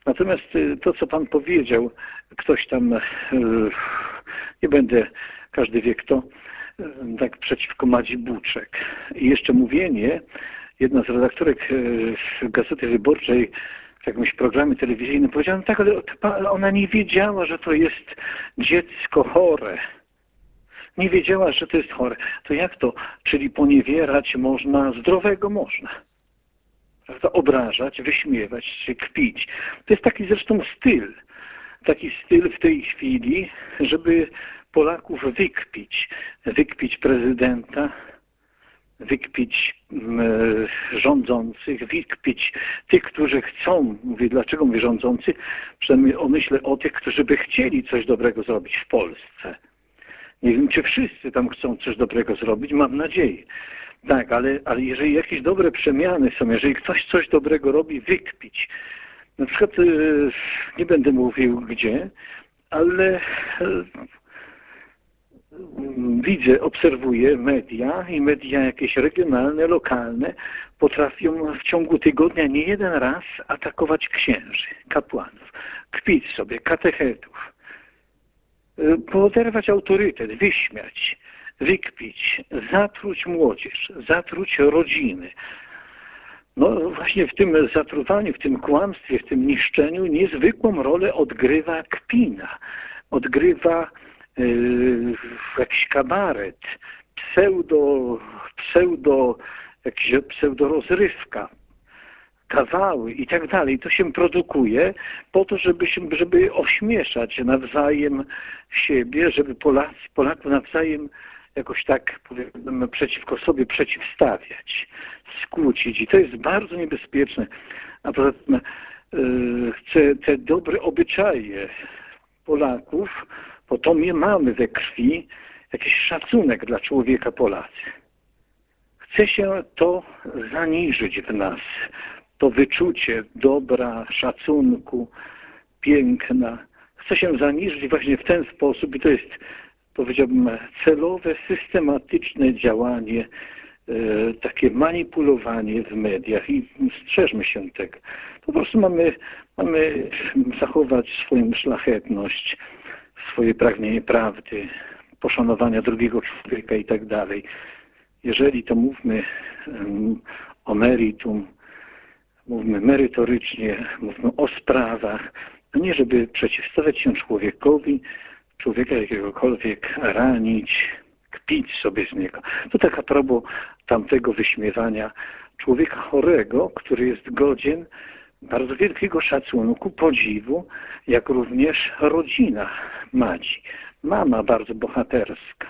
Natomiast to, co pan powiedział, ktoś tam, nie będę, każdy wie kto, tak przeciwko Madzi Buczek. I jeszcze mówienie, jedna z redaktorek Gazety Wyborczej w jakimś programie telewizyjnym powiedziała, no tak, ale ona nie wiedziała, że to jest dziecko chore. Nie wiedziała, że to jest chore. To jak to? Czyli poniewierać można, zdrowego można. Prawda? Obrażać, wyśmiewać się, kpić. To jest taki zresztą styl. Taki styl w tej chwili, żeby Polaków wykpić. Wykpić prezydenta, wykpić rządzących, wykpić tych, którzy chcą, mówię, dlaczego mówię rządzący, przynajmniej myślę o tych, którzy by chcieli coś dobrego zrobić w Polsce. Nie wiem, czy wszyscy tam chcą coś dobrego zrobić, mam nadzieję. Tak, ale jeżeli jakieś dobre przemiany są, jeżeli ktoś coś dobrego robi, wykpić. Na przykład, nie będę mówił gdzie, ale widzę, obserwuję media i media jakieś regionalne, lokalne potrafią w ciągu tygodnia nie jeden raz atakować księży, kapłanów, kpić sobie, katechetów, poderwać autorytet, wyśmiać, wykpić, zatruć młodzież, zatruć rodziny. No właśnie w tym zatruwaniu, w tym kłamstwie, w tym niszczeniu niezwykłą rolę odgrywa kpina, odgrywa jakiś kabaret, pseudorozrywka, kawały i tak dalej. To się produkuje po to, żeby ośmieszać nawzajem siebie, żeby Polaków nawzajem jakoś tak, powiedzmy, przeciwko sobie przeciwstawiać, skłócić. I to jest bardzo niebezpieczne. A poza tym te dobre obyczaje Polaków, bo to my mamy we krwi jakiś szacunek dla człowieka Polacy. Chce się to zaniżyć w nas, to wyczucie dobra, szacunku, piękna. Chce się zaniżyć właśnie w ten sposób i to jest, powiedziałbym, celowe, systematyczne działanie, takie manipulowanie w mediach i strzeżmy się tego. Po prostu mamy zachować swoją szlachetność, swoje pragnienie prawdy, poszanowania drugiego człowieka i tak dalej. Jeżeli to mówmy o meritum, mówmy merytorycznie, mówmy o sprawach, a nie żeby przeciwstawiać się człowieka jakiegokolwiek ranić, kpić sobie z niego. To tak a propos tamtego wyśmiewania człowieka chorego, który jest godzien bardzo wielkiego szacunku, podziwu, jak również rodzina Madzi. Mama bardzo bohaterska.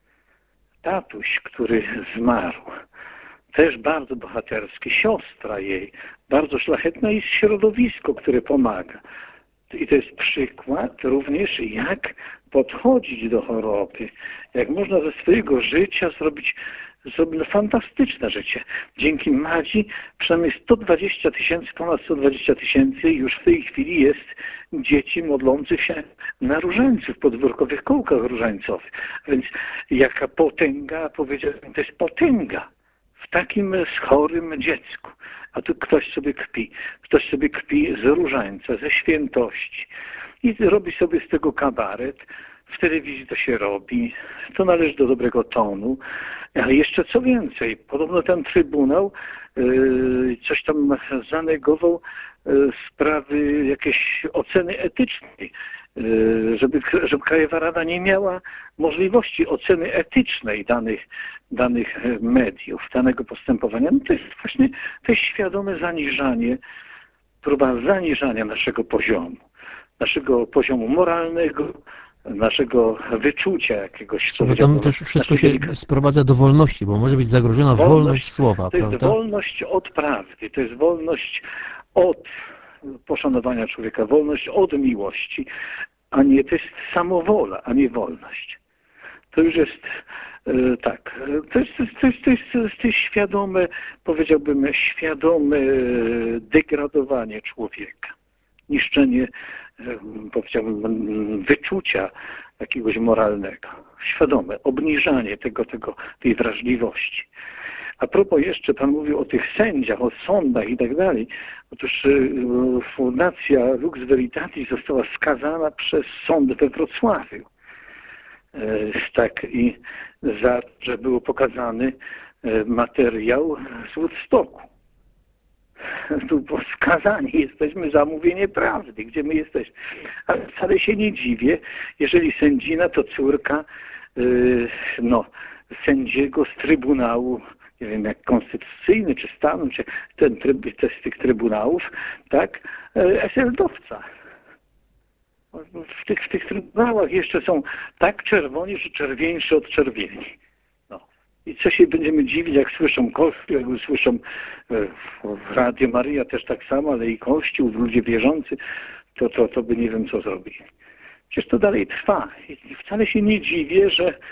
Tatuś, który zmarł, też bardzo bohaterski. Siostra jej, bardzo szlachetna i środowisko, które pomaga. I to jest przykład również, jak podchodzić do choroby, jak można ze swojego życia zrobić fantastyczne życie. Dzięki Madzi przynajmniej 120 000, ponad 120 000 już w tej chwili jest dzieci modlących się na różańców, podwórkowych kołkach różańcowych. Więc jaka potęga, powiedziałem, to jest potęga w takim chorym dziecku. A tu ktoś sobie kpi z różańca, ze świętości i robi sobie z tego kabaret. W telewizji to się robi, to należy do dobrego tonu. Ale jeszcze co więcej, podobno ten Trybunał coś tam zanegował sprawy jakiejś oceny etycznej, żeby Krajowa Rada nie miała możliwości oceny etycznej danych mediów, danego postępowania. No to jest właśnie to jest świadome zaniżanie, próba zaniżania naszego poziomu moralnego, naszego wyczucia jakiegoś. Bo tam też wszystko się sprowadza do wolności, bo może być zagrożona wolność słowa, to jest prawda? wolność od prawdy, to jest wolność od poszanowania człowieka, wolność od miłości, a nie, to jest samowola, a nie wolność. To już jest tak, to jest świadome, powiedziałbym, świadome degradowanie człowieka, niszczenie, powiedziałbym, wyczucia jakiegoś moralnego, świadome obniżanie tej wrażliwości. A propos jeszcze, pan mówił o tych sędziach, o sądach i tak dalej. Otóż Fundacja Lux Veritatis została skazana przez sąd we Wrocławiu. Tak, i za, że był pokazany materiał z Woodstocku. Tu skazani jesteśmy za mówienie prawdy, gdzie my jesteśmy. Ale wcale się nie dziwię, jeżeli sędzina to córka sędziego z Trybunału, nie wiem jak konstytucyjny, czy stanu, czy z tych trybunałów, tak, SLD-owca. W tych trybunałach jeszcze są tak czerwoni, że czerwieńszy od czerwieni. I co się będziemy dziwić, jak słyszą Kościół, jak słyszą w Radio Maryja też tak samo, ale i Kościół, ludzie wierzący, to by nie wiem co zrobili. Przecież to dalej trwa. I wcale się nie dziwię,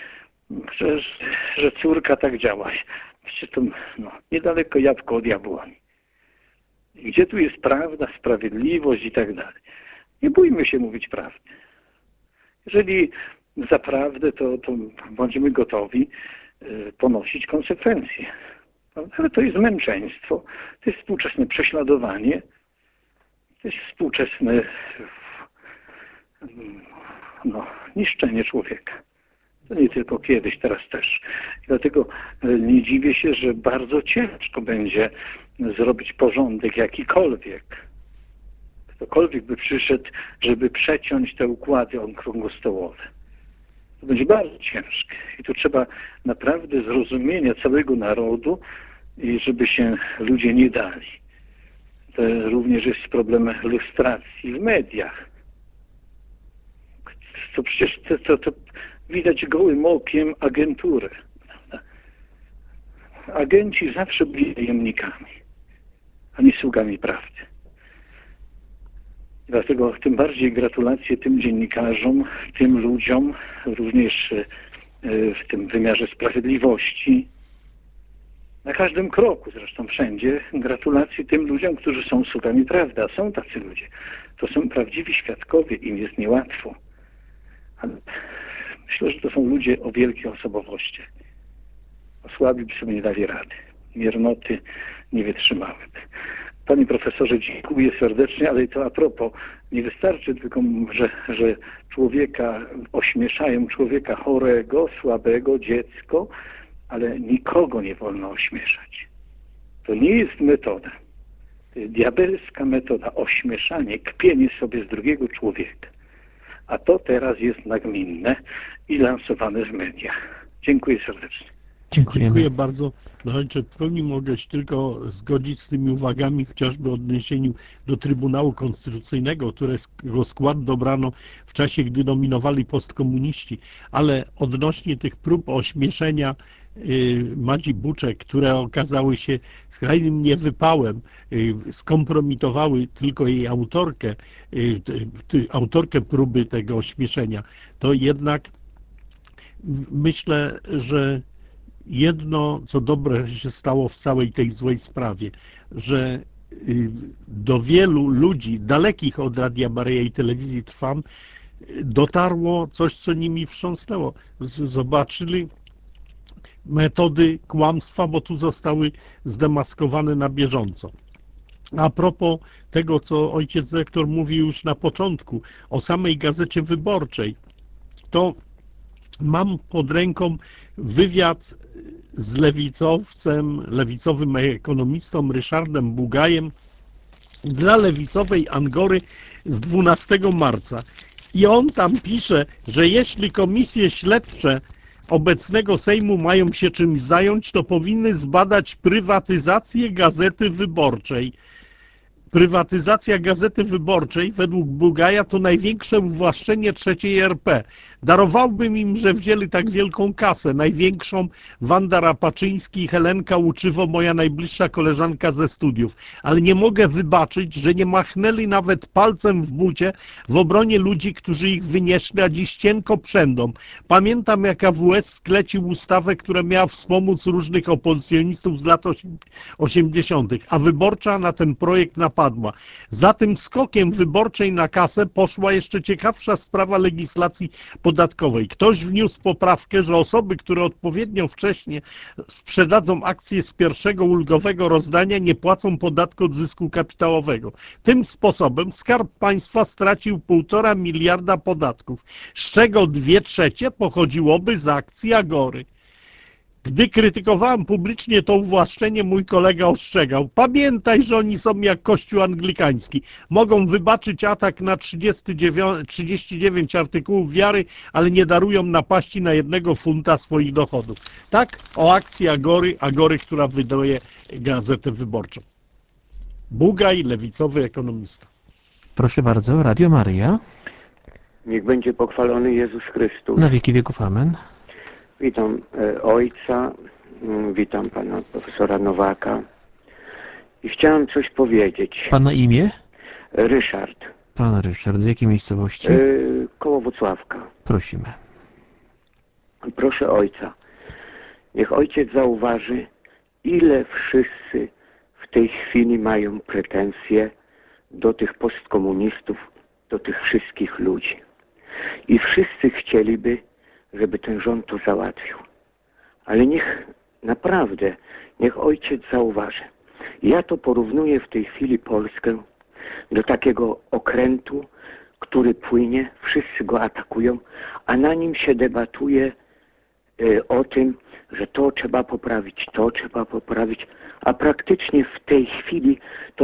że córka tak działa. Przecież to niedaleko jabłko od jabłoni. I gdzie tu jest prawda, sprawiedliwość i tak dalej. Nie bójmy się mówić prawdy. Jeżeli za prawdę, to bądźmy gotowi ponosić konsekwencje. Ale to jest męczeństwo, to jest współczesne prześladowanie, to jest współczesne niszczenie człowieka. To nie tylko kiedyś, teraz też. I dlatego nie dziwię się, że bardzo ciężko będzie zrobić porządek jakikolwiek. Ktokolwiek by przyszedł, żeby przeciąć te układy okrągłostołowe. To będzie bardzo ciężkie. I tu trzeba naprawdę zrozumienia całego narodu, i żeby się ludzie nie dali. To również jest problem lustracji w mediach. To przecież to widać gołym okiem agenturę. Agenci zawsze byli tajemnikami, a nie sługami prawdy. Dlatego tym bardziej gratulacje tym dziennikarzom, tym ludziom, również w tym wymiarze sprawiedliwości. Na każdym kroku, zresztą wszędzie, gratulacje tym ludziom, którzy są sługami prawdy, a są tacy ludzie. To są prawdziwi świadkowie, im jest niełatwo. Ale myślę, że to są ludzie o wielkiej osobowości. Słabi by sobie nie dali rady. Miernoty nie wytrzymałyby. Panie profesorze, dziękuję serdecznie, ale to a propos, nie wystarczy tylko, że człowieka ośmieszają, człowieka chorego, słabego, dziecko, ale nikogo nie wolno ośmieszać. To nie jest metoda. To jest diabelska metoda, ośmieszanie, kpienie sobie z drugiego człowieka. A to teraz jest nagminne i lansowane w mediach. Dziękuję serdecznie. Dziękuję bardzo. No ojcze, w pełni mogę się tylko zgodzić z tymi uwagami, chociażby w odniesieniu do Trybunału Konstytucyjnego, którego skład dobrano w czasie, gdy dominowali postkomuniści, ale odnośnie tych prób ośmieszenia Madzi Buczek, które okazały się skrajnym niewypałem, skompromitowały tylko jej autorkę próby tego ośmieszenia, to jednak myślę, że jedno, co dobre się stało w całej tej złej sprawie, że do wielu ludzi dalekich od Radia Maryja i Telewizji Trwam dotarło coś, co nimi wstrząsnęło. Zobaczyli metody kłamstwa, bo tu zostały zdemaskowane na bieżąco. A propos tego, co ojciec dyrektor mówił już na początku, o samej Gazecie Wyborczej, to mam pod ręką wywiad z lewicowym ekonomistą Ryszardem Bugajem dla lewicowej Angory z 12 marca. I on tam pisze, że jeśli komisje śledcze obecnego Sejmu mają się czymś zająć, to powinny zbadać prywatyzację Gazety Wyborczej. Prywatyzacja Gazety Wyborczej według Bugaja to największe uwłaszczenie III RP. Darowałbym im, że wzięli tak wielką kasę, największą Wanda Rapaczyński, Helenka Łuczywo, moja najbliższa koleżanka ze studiów. Ale nie mogę wybaczyć, że nie machnęli nawet palcem w bucie w obronie ludzi, którzy ich wynieśli, a dziś cienko przędą. Pamiętam, jak AWS sklecił ustawę, która miała wspomóc różnych opozycjonistów z lat 80., a Wyborcza na ten projekt napadła. zapadła. Za tym skokiem wyborczej na kasę poszła jeszcze ciekawsza sprawa legislacji podatkowej. Ktoś wniósł poprawkę, że osoby, które odpowiednio wcześnie sprzedadzą akcje z pierwszego ulgowego rozdania, nie płacą podatku od zysku kapitałowego. Tym sposobem Skarb Państwa stracił 1,5 miliarda podatków, z czego 2/3 pochodziłoby z akcji Agory. Gdy krytykowałem publicznie to uwłaszczenie, mój kolega ostrzegał: pamiętaj, że oni są jak Kościół anglikański. Mogą wybaczyć atak na 39 artykułów wiary, ale nie darują napaści na 1 funta swoich dochodów. Tak o akcji Agory, która wydaje Gazetę Wyborczą. Bugaj, lewicowy ekonomista. Proszę bardzo, Radio Maryja. Niech będzie pochwalony Jezus Chrystus. Na wieki wieków, amen. Witam ojca, witam pana profesora Nowaka i chciałem coś powiedzieć. Pana imię? Ryszard. Pan Ryszard, z jakiej miejscowości? Koło Włocławka. Prosimy. Proszę ojca, niech ojciec zauważy, ile wszyscy w tej chwili mają pretensje do tych postkomunistów, do tych wszystkich ludzi. I wszyscy chcieliby, żeby ten rząd to załatwił. Ale niech ojciec zauważy. Ja to porównuję w tej chwili Polskę do takiego okrętu, który płynie, wszyscy go atakują, a na nim się debatuje o tym, że to trzeba poprawić, a praktycznie w tej chwili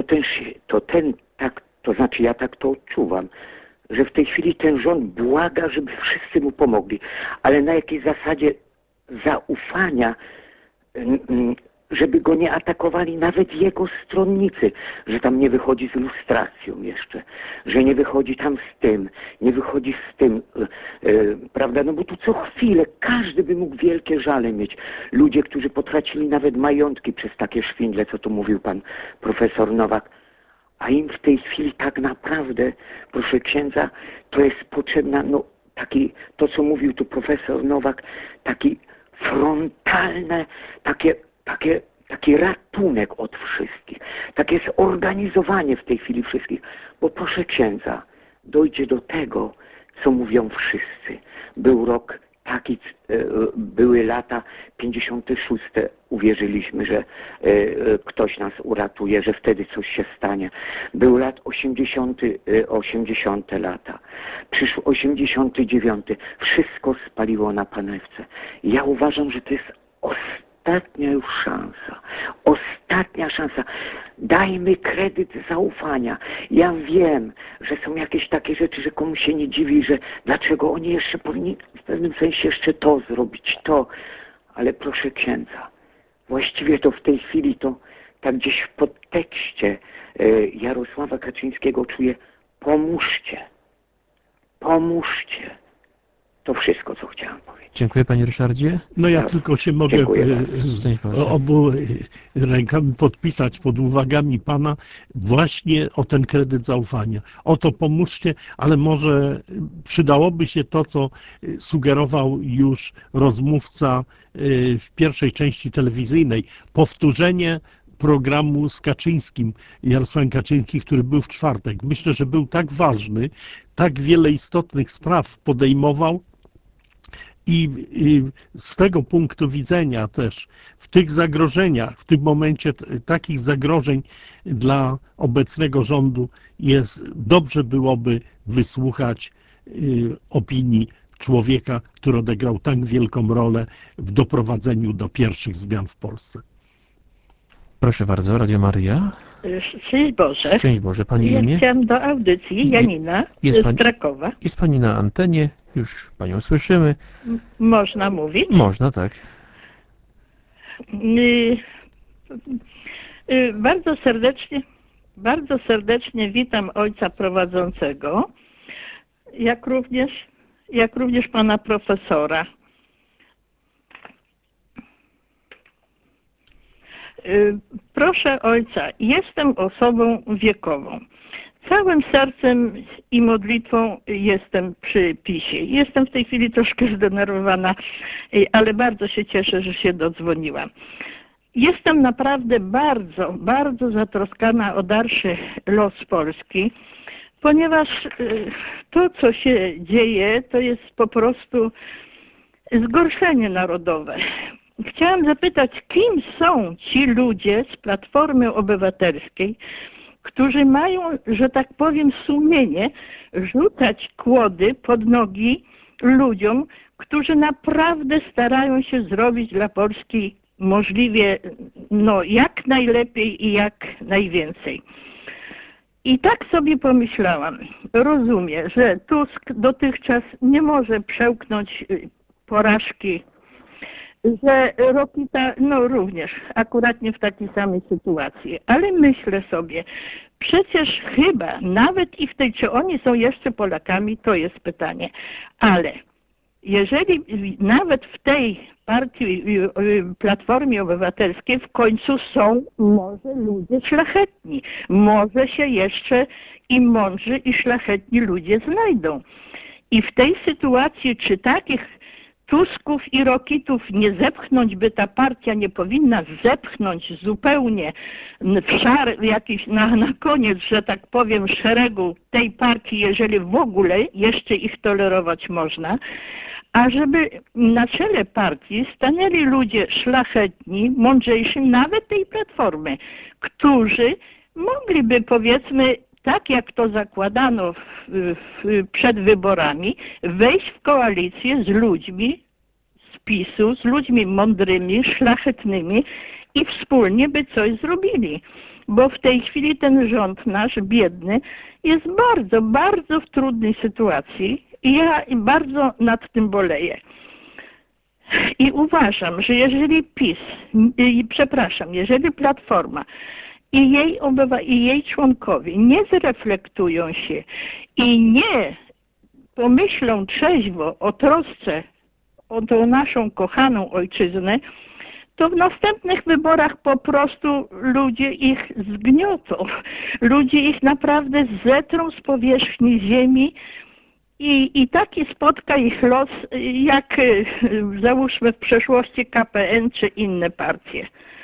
ja tak to odczuwam, że w tej chwili ten rząd błaga, żeby wszyscy mu pomogli. Ale na jakiej zasadzie zaufania, żeby go nie atakowali nawet jego stronnicy, że tam nie wychodzi z lustracją jeszcze, że nie wychodzi tam nie wychodzi z tym, prawda? No bo tu co chwilę każdy by mógł wielkie żale mieć. Ludzie, którzy potracili nawet majątki przez takie szwindle, co tu mówił pan profesor Nowak. A im w tej chwili tak naprawdę, proszę księdza, to jest potrzebna, to co mówił tu profesor Nowak, taki frontalne, taki ratunek od wszystkich, takie zorganizowanie w tej chwili wszystkich. Bo proszę księdza, dojdzie do tego, co mówią wszyscy. Był rok taki, były lata 56. Uwierzyliśmy, że ktoś nas uratuje, że wtedy coś się stanie. Był lat 80. lata. Przyszł 89. Wszystko spaliło na panewce. Ja uważam, że to jest ostatnia już szansa. Ostatnia szansa. Dajmy kredyt zaufania. Ja wiem, że są jakieś takie rzeczy, że komuś się nie dziwi, że dlaczego oni jeszcze powinni w pewnym sensie jeszcze to zrobić, to. Ale proszę księdza, właściwie to w tej chwili to tak gdzieś w podtekście Jarosława Kaczyńskiego czuję: pomóżcie. To wszystko, co chciałem powiedzieć. Dziękuję, panie Ryszardzie. No ja tylko się mogę obu rękami podpisać pod uwagami pana właśnie o ten kredyt zaufania. O to pomóżcie, ale może przydałoby się to, co sugerował już rozmówca w pierwszej części telewizyjnej. Powtórzenie programu z Kaczyńskim, Jarosławem Kaczyńskim, który był w czwartek. Myślę, że był tak ważny, tak wiele istotnych spraw podejmował i z tego punktu widzenia też w tych zagrożeniach, w tym momencie takich zagrożeń dla obecnego rządu dobrze byłoby wysłuchać opinii człowieka, który odegrał tak wielką rolę w doprowadzeniu do pierwszych zmian w Polsce. Proszę bardzo, Radio Maryja. Szczęść Boże. Szczęść Boże, pani imię? Ja chciałam do audycji, Janina z Krakowa. Jest pani na antenie, już panią słyszymy. Można mówić? Można, tak. Bardzo serdecznie witam ojca prowadzącego, jak również pana profesora. Proszę ojca, jestem osobą wiekową. Całym sercem i modlitwą jestem przy PiS-ie. Jestem w tej chwili troszkę zdenerwowana, ale bardzo się cieszę, że się dodzwoniłam. jestem naprawdę bardzo, bardzo zatroskana o dalszy los Polski, ponieważ to, co się dzieje, to jest po prostu zgorszenie narodowe. Chciałam zapytać, kim są ci ludzie z Platformy Obywatelskiej, którzy mają, że tak powiem, sumienie rzucać kłody pod nogi ludziom, którzy naprawdę starają się zrobić dla Polski możliwie jak najlepiej i jak najwięcej. I tak sobie pomyślałam, rozumiem, że Tusk dotychczas nie może przełknąć porażki, że Rokita również akuratnie w takiej samej sytuacji, ale myślę sobie, przecież chyba nawet i w tej, czy oni są jeszcze Polakami, to jest pytanie, ale jeżeli nawet w tej partii Platformie Obywatelskiej w końcu są może ludzie szlachetni, może się jeszcze i mądrzy i szlachetni ludzie znajdą. I w tej sytuacji, czy takich Tusków i Rokitów nie zepchnąć, by ta partia nie powinna zepchnąć zupełnie w szar jakiś na koniec, że tak powiem, szeregu tej partii, jeżeli w ogóle jeszcze ich tolerować można, a żeby na czele partii stanęli ludzie szlachetni, mądrzejsi, nawet tej Platformy, którzy mogliby, powiedzmy, tak jak to zakładano przed wyborami, wejść w koalicję z ludźmi z PiS-u, z ludźmi mądrymi, szlachetnymi i wspólnie by coś zrobili. Bo w tej chwili ten rząd nasz, biedny, jest bardzo, bardzo w trudnej sytuacji i ja bardzo nad tym boleję. I uważam, że jeżeli PiS, jeżeli Platforma i jej członkowie nie zreflektują się i nie pomyślą trzeźwo o trosce o tą naszą kochaną ojczyznę, to w następnych wyborach po prostu ludzie ich zgniotą. Ludzie ich naprawdę zetrą z powierzchni ziemi i taki spotka ich los, jak załóżmy w przeszłości KPN czy inne partie.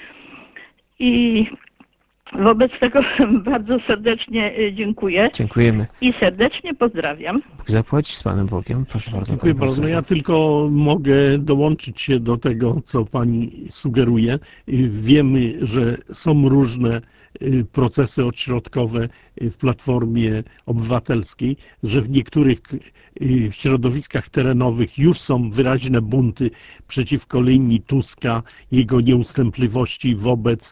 I wobec tego bardzo serdecznie dziękuję. Dziękujemy. I serdecznie pozdrawiam. Bóg zapłać z Panem Bogiem. Proszę bardzo. Dziękuję bardzo. No ja tylko mogę dołączyć się do tego, co Pani sugeruje. Wiemy, że są różne procesy odśrodkowe w Platformie Obywatelskiej, że w niektórych środowiskach terenowych już są wyraźne bunty przeciwko linii Tuska, jego nieustępliwości wobec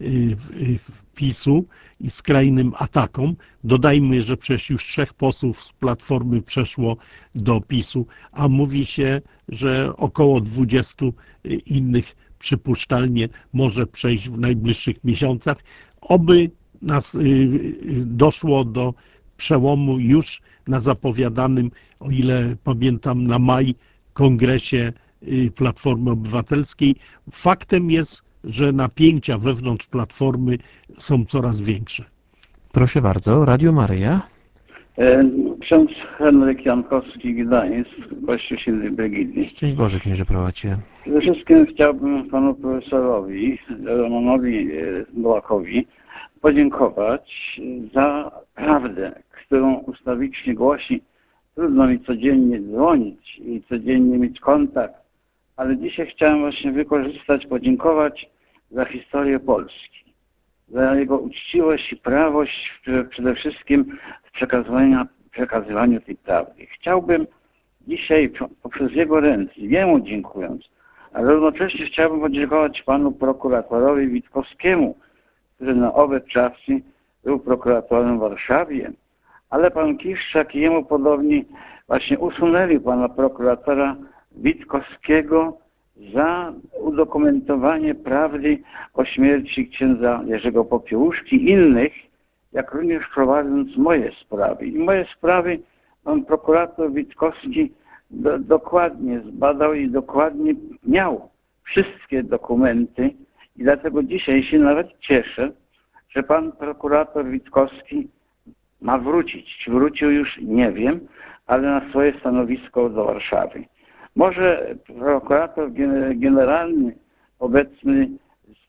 PiS-u i skrajnym atakom. Dodajmy, że przecież już 3 posłów z Platformy przeszło do PiS-u, a mówi się, że około 20 innych przypuszczalnie może przejść w najbliższych miesiącach. Oby nas doszło do przełomu już na zapowiadanym, o ile pamiętam, na maj kongresie Platformy Obywatelskiej. Faktem jest, że napięcia wewnątrz Platformy są coraz większe. Proszę bardzo, Radio Maryja. Ksiądz Henryk Jankowski, Gdańsk, Kościół Świętej Brygidii. Szczęść Boże, księże prowadźcie. Przede wszystkim chciałbym panu profesorowi Romanowi Bolakowi podziękować za prawdę, którą ustawicznie głosi. Trudno mi codziennie dzwonić i codziennie mieć kontakt, ale dzisiaj chciałem właśnie podziękować za historię Polski, za jego uczciwość i prawość przede wszystkim w przekazywaniu tej prawdy. Chciałbym dzisiaj poprzez jego ręce, jemu dziękując, ale równocześnie chciałbym podziękować panu prokuratorowi Witkowskiemu, który na owe czasy był prokuratorem w Warszawie, ale pan Kiszczak i jemu podobni właśnie usunęli pana prokuratora Witkowskiego za udokumentowanie prawdy o śmierci księdza Jerzego Popiełuszki i innych, jak również prowadząc moje sprawy. I moje sprawy pan prokurator Witkowski dokładnie zbadał i dokładnie miał wszystkie dokumenty i dlatego dzisiaj się nawet cieszę, że pan prokurator Witkowski ma wrócić. Czy wrócił już, nie wiem, ale na swoje stanowisko do Warszawy. Może prokurator generalny obecny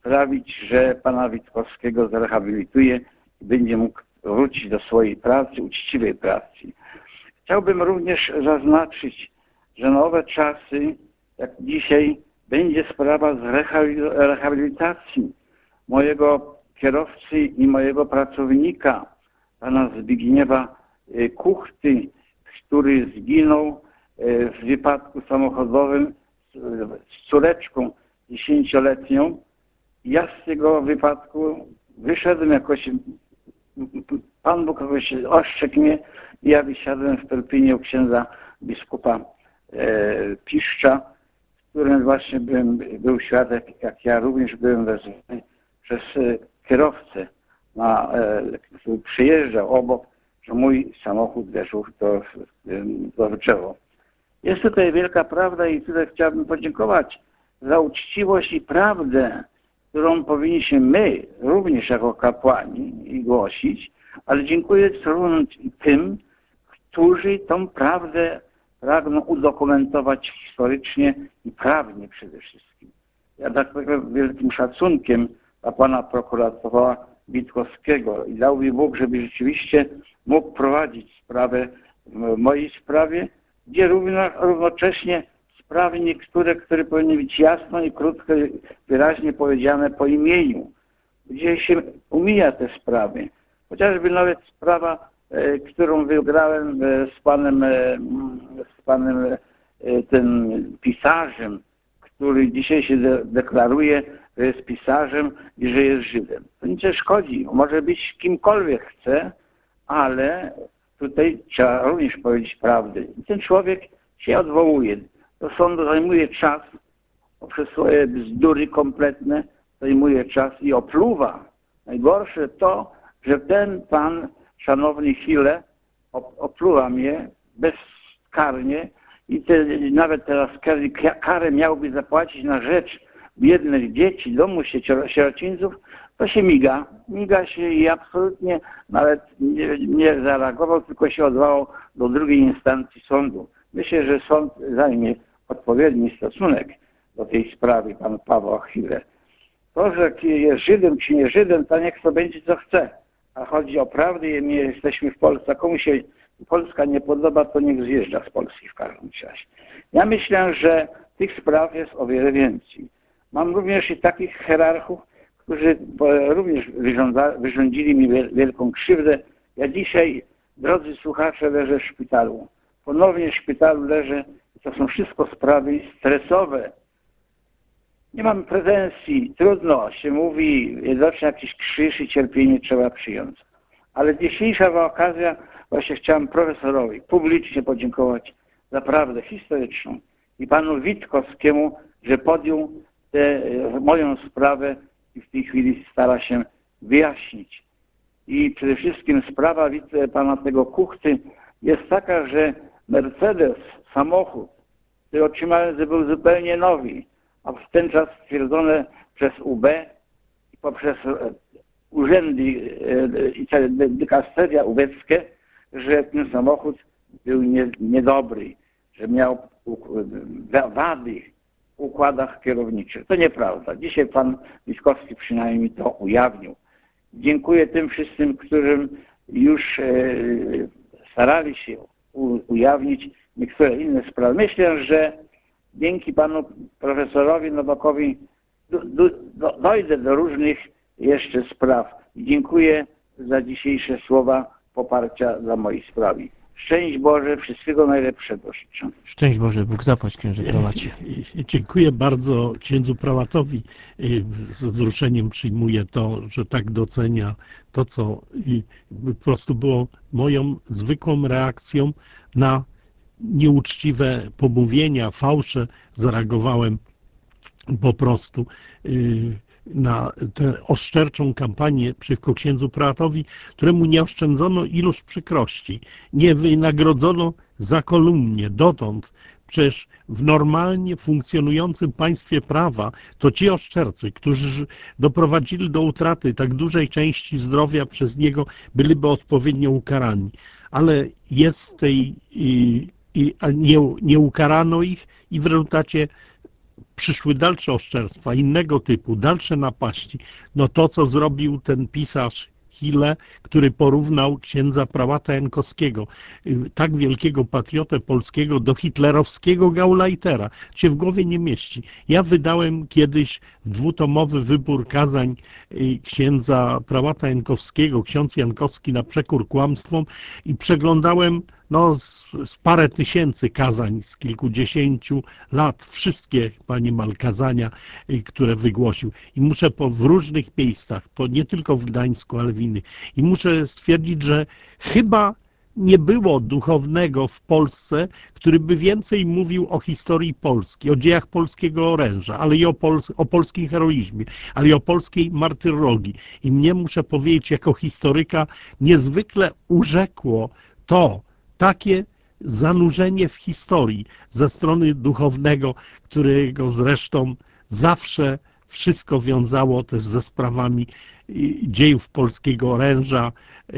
sprawić, że pana Witkowskiego zrehabilituje i będzie mógł wrócić do swojej pracy, uczciwej pracy. Chciałbym również zaznaczyć, że nowe czasy, jak dzisiaj, będzie sprawa z rehabilitacji mojego kierowcy i mojego pracownika, pana Zbigniewa Kuchty, który zginął w wypadku samochodowym z córeczką 10-letnią. Ja z tego wypadku wyszedłem jakoś, Pan Bóg jakoś ostrzegł mnie i ja wysiadłem w Perpinie u księdza biskupa Piszcza, w którym właśnie był świadek, jak ja również byłem wezwany przez kierowcę, który przyjeżdżał obok, że mój samochód weszł w drzewo. Jest tutaj wielka prawda i tutaj chciałbym podziękować za uczciwość i prawdę, którą powinniśmy my również jako kapłani głosić, ale dziękuję tym, którzy tą prawdę pragną udokumentować historycznie i prawnie przede wszystkim. Ja tak wielkim szacunkiem dla pana prokuratora Witkowskiego i dał mi Bóg, żeby rzeczywiście mógł prowadzić sprawę w mojej sprawie, gdzie równocześnie sprawy niektóre, które powinny być jasno i krótko, wyraźnie powiedziane po imieniu, gdzie się umija te sprawy. Chociażby nawet sprawa, którą wygrałem z panem tym pisarzem, który dzisiaj się deklaruje, że jest pisarzem i że jest Żydem. To nic nie szkodzi. Może być kimkolwiek chce, ale tutaj trzeba również powiedzieć prawdę. I ten człowiek się odwołuje. Do sądu zajmuje czas, poprzez swoje bzdury kompletne zajmuje czas i opluwa. Najgorsze to, że ten pan, szanowny Hille, opluwa mnie bezkarnie i nawet teraz karę miałby zapłacić na rzecz biednych dzieci, domu sierocińców, to się miga. Miga się i absolutnie nawet nie zareagował, tylko się odwołał do drugiej instancji sądu. Myślę, że sąd zajmie odpowiedni stosunek do tej sprawy pana Pawła Hille. To, że jest Żydem czy nie Żydem, to niech to będzie co chce. A chodzi o prawdę i my jesteśmy w Polsce. A komu się Polska nie podoba, to niech zjeżdża z Polski w każdym czasie. Ja myślę, że tych spraw jest o wiele więcej. Mam również i takich hierarchów, którzy również wyrządzili mi wielką krzywdę. Ja dzisiaj, drodzy słuchacze, leżę w szpitalu. Ponownie w szpitalu leżę. To są wszystko sprawy stresowe. Nie mam pretensji, trudno się mówi, zawsze jakiś krzyż i cierpienie trzeba przyjąć. Ale dzisiejsza okazja, właśnie chciałem profesorowi publicznie podziękować za prawdę historyczną i panu Witkowskiemu, że podjął moją sprawę i w tej chwili stara się wyjaśnić. I przede wszystkim sprawa pana tego Kuchty jest taka, że Mercedes, samochód, który otrzymałem, że był zupełnie nowy, a w ten czas stwierdzone przez UB i poprzez urzędy i dykasteria ubeckie, że ten samochód był niedobry, że miał wady w układach kierowniczych. To nieprawda. Dzisiaj pan Witkowski przynajmniej to ujawnił. Dziękuję tym wszystkim, którym już starali się ujawnić niektóre inne sprawy. Myślę, że dzięki panu profesorowi Nowakowi dojdę do różnych jeszcze spraw. Dziękuję za dzisiejsze słowa poparcia dla mojej sprawy. Szczęść Boże, wszystkiego najlepszego życzę. Szczęść Boże, Bóg zapłać, księże prałacie. Dziękuję bardzo księdzu prałatowi. Z wzruszeniem przyjmuję to, że tak docenia to, co po prostu było moją zwykłą reakcją na nieuczciwe pomówienia, fałsze. Zareagowałem po prostu na tę oszczerczą kampanię przeciwko księdzu prałatowi, któremu nie oszczędzono iluż przykrości, nie wynagrodzono za kolumnię dotąd. Przecież w normalnie funkcjonującym państwie prawa to ci oszczercy, którzy doprowadzili do utraty tak dużej części zdrowia przez niego, byliby odpowiednio ukarani. Ale nie ukarano ich i w rezultacie przyszły dalsze oszczerstwa innego typu, dalsze napaści, no to, co zrobił ten pisarz Hille, który porównał księdza prałata Jankowskiego, tak wielkiego patriotę polskiego, do hitlerowskiego Gauleitera, się w głowie nie mieści. Ja wydałem kiedyś dwutomowy wybór kazań księdza prałata Jankowskiego, ksiądz Jankowski na przekór kłamstwom, i przeglądałem z parę tysięcy kazań z kilkudziesięciu lat, wszystkie, panie mal, kazania, które wygłosił. I muszę w różnych miejscach, nie tylko w Gdańsku, ale w innych, i muszę stwierdzić, że chyba nie było duchownego w Polsce, który by więcej mówił o historii Polski, o dziejach polskiego oręża, ale i o polskim heroizmie, ale i o polskiej martyrologii. I mnie, muszę powiedzieć, jako historyka niezwykle urzekło takie zanurzenie w historii ze strony duchownego, którego zresztą zawsze wszystko wiązało też ze sprawami dziejów polskiego oręża,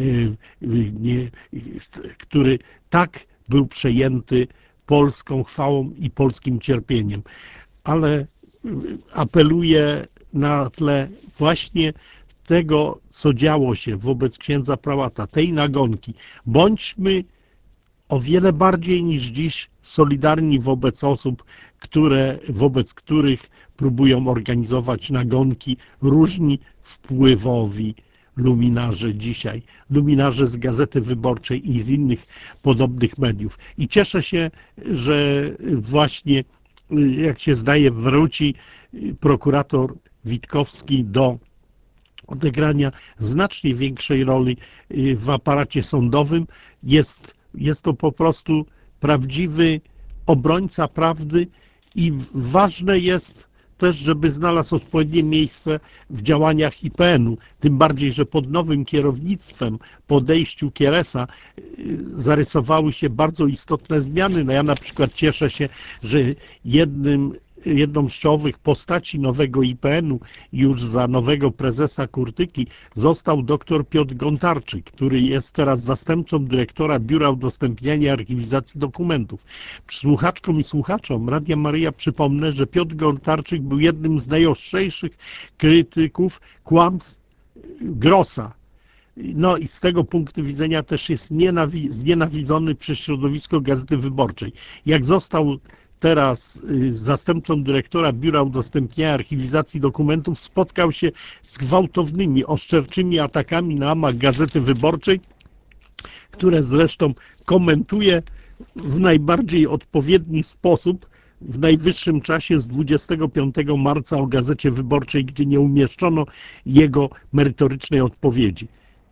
który tak był przejęty polską chwałą i polskim cierpieniem. Ale apeluję na tle właśnie tego, co działo się wobec księdza prałata, tej nagonki. Bądźmy o wiele bardziej niż dziś solidarni wobec osób, wobec których próbują organizować nagonki różni wpływowi luminarze dzisiaj, luminarze z Gazety Wyborczej i z innych podobnych mediów. I cieszę się, że właśnie, jak się zdaje, wróci prokurator Witkowski do odegrania znacznie większej roli w aparacie sądowym. Jest to po prostu prawdziwy obrońca prawdy i ważne jest też, żeby znalazł odpowiednie miejsce w działaniach IPN-u. Tym bardziej, że pod nowym kierownictwem, po odejściu Kieresa, zarysowały się bardzo istotne zmiany. No ja na przykład cieszę się, że jedną z czołowych postaci nowego IPN-u już za nowego prezesa Kurtyki został dr Piotr Gontarczyk, który jest teraz zastępcą dyrektora Biura Udostępniania i Archiwizacji Dokumentów. Słuchaczkom i słuchaczom Radia Maryja przypomnę, że Piotr Gontarczyk był jednym z najostrzejszych krytyków kłamstw Grossa. No i z tego punktu widzenia też jest znienawidzony przez środowisko Gazety Wyborczej. Jak został teraz zastępcą dyrektora Biura Udostępniania i Archiwizacji Dokumentów, spotkał się z gwałtownymi, oszczerczymi atakami na amach Gazety Wyborczej, które zresztą komentuje w najbardziej odpowiedni sposób w najwyższym czasie z 25 marca o Gazecie Wyborczej, gdzie nie umieszczono jego merytorycznej odpowiedzi.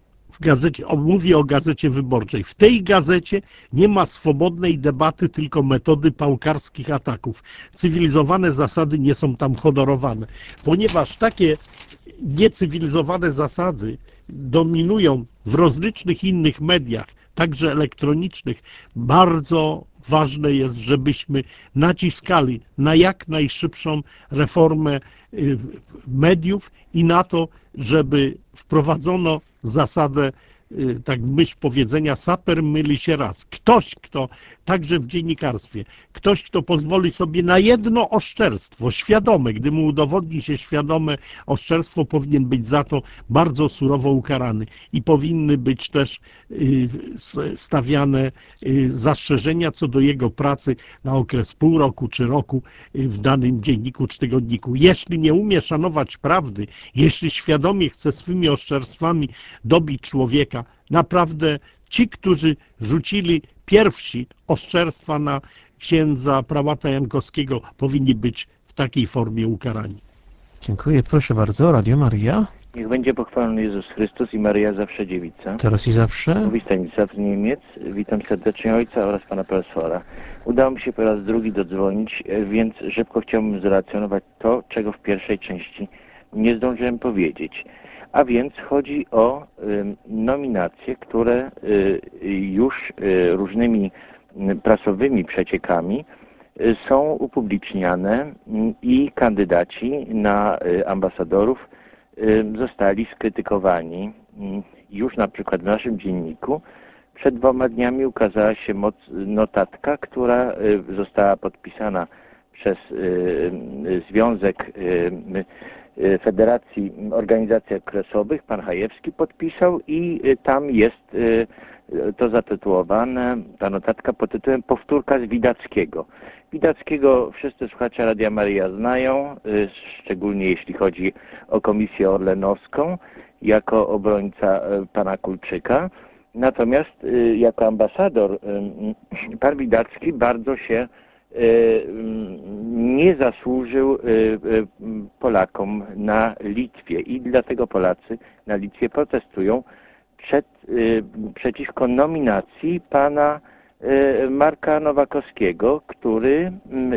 Mówi o Gazecie Wyborczej. W tej gazecie nie ma swobodnej debaty, tylko metody pałkarskich ataków. Cywilizowane zasady nie są tam honorowane. Ponieważ takie niecywilizowane zasady dominują w rozlicznych innych mediach, także elektronicznych, bardzo ważne jest, żebyśmy naciskali na jak najszybszą reformę mediów i na to, żeby wprowadzono zasadę, tak myśl powiedzenia, saper myli się raz. Ktoś, kto, także w dziennikarstwie, ktoś, kto pozwoli sobie na jedno oszczerstwo, świadome, gdy mu udowodni się świadome oszczerstwo, powinien być za to bardzo surowo ukarany. I powinny być też stawiane zastrzeżenia co do jego pracy na okres pół roku czy roku w danym dzienniku czy tygodniku. Jeśli nie umie szanować prawdy, jeśli świadomie chce swymi oszczerstwami dobić człowieka, naprawdę ci, którzy rzucili pierwsi oszczerstwa na księdza prałata Jankowskiego, powinni być w takiej formie ukarani. Dziękuję. Proszę bardzo. Radio Maryja. Niech będzie pochwalony Jezus Chrystus i Maryja zawsze dziewica. Teraz i zawsze. Mówi Stanisław z Niemiec. Witam serdecznie ojca oraz pana profesora. Udało mi się po raz drugi dodzwonić, więc szybko chciałbym zrelacjonować to, czego w pierwszej części nie zdążyłem powiedzieć. A więc chodzi o nominacje, które już różnymi prasowymi przeciekami są upubliczniane i kandydaci na ambasadorów zostali skrytykowani. Już na przykład w naszym dzienniku przed 2 dniami ukazała się notatka, która została podpisana przez Związek Federacji Organizacji Okresowych, pan Hajewski podpisał i tam jest to zatytułowane, ta notatka pod tytułem Powtórka z Widackiego. Widackiego wszyscy słuchacze Radia Maryja znają, szczególnie jeśli chodzi o Komisję Orlenowską, jako obrońca pana Kulczyka. Natomiast jako ambasador pan Widacki bardzo się nie zasłużył Polakom na Litwie i dlatego Polacy na Litwie protestują przeciwko nominacji pana Marka Nowakowskiego, który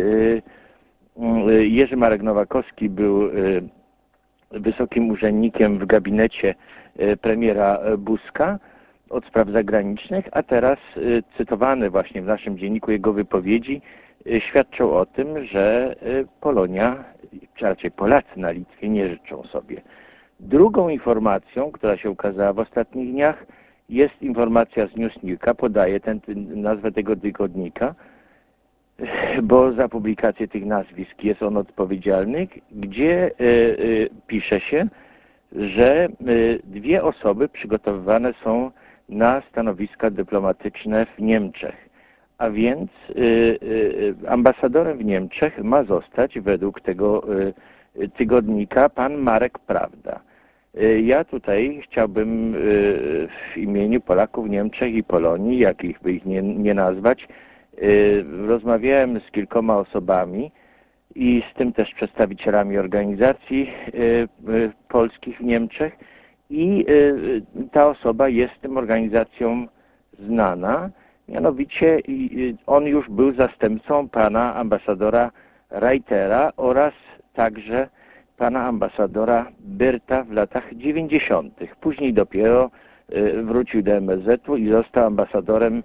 Jerzy Marek Nowakowski był wysokim urzędnikiem w gabinecie premiera Buzka od spraw zagranicznych, a teraz cytowane właśnie w naszym dzienniku jego wypowiedzi świadczą o tym, że Polonia, czy raczej Polacy na Litwie nie życzą sobie. Drugą informacją, która się ukazała w ostatnich dniach, jest informacja z Newsnika, podaję nazwę tego tygodnika, bo za publikację tych nazwisk jest on odpowiedzialny, gdzie pisze się, że dwie osoby przygotowywane są na stanowiska dyplomatyczne w Niemczech. A więc ambasadorem w Niemczech ma zostać według tego tygodnika pan Marek Prawda. Ja tutaj chciałbym w imieniu Polaków w Niemczech i Polonii, jakich by ich nie nazwać, rozmawiałem z kilkoma osobami i z tym też przedstawicielami organizacji polskich w Niemczech i ta osoba jest tym organizacjom znana. Mianowicie on już był zastępcą pana ambasadora Reitera oraz także pana ambasadora Byrta w latach 90. Później dopiero wrócił do MSZ-u i został ambasadorem